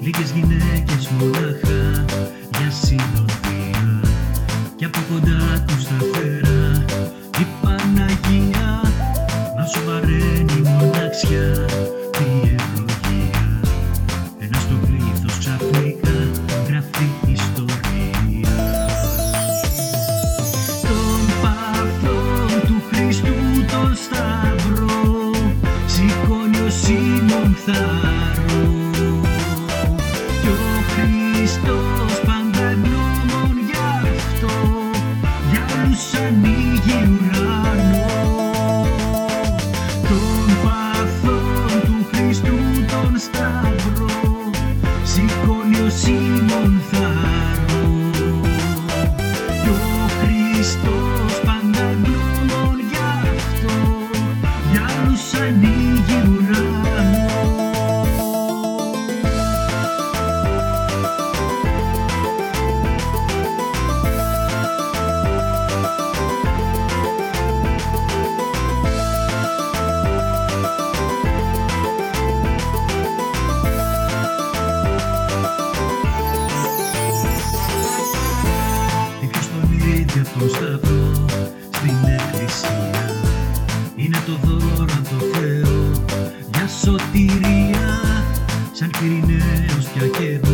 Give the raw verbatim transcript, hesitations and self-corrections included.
λίγες γυναίκες μονάχα για συνοδεία κι από κοντά τους τα φέρα η Παναγία να σου βαραίνει μοναξιά τη ευλογία. Ένας στο πλήθος ξαφνικά γράφει ιστορία. Τον παθόν του Χριστού τον σταυρό σηκώνει ο Σίμων θάρρο κι ο Χριστός πάντα ευγνώμων γι' αυτό για όλους ανοίγει ουρανό. Τον παθόν του Χριστού τον σταυρό σηκώνει ο Σίμων θάρρο κι ο Χριστός πάντα ευγνώμων γι' αυτό για όλους ανοίγει ουρανό. Από τον σταυρό στην εκκλησία είναι το δώρο από το Θεό για σωτηρία. Σαν Κυριναίος πια και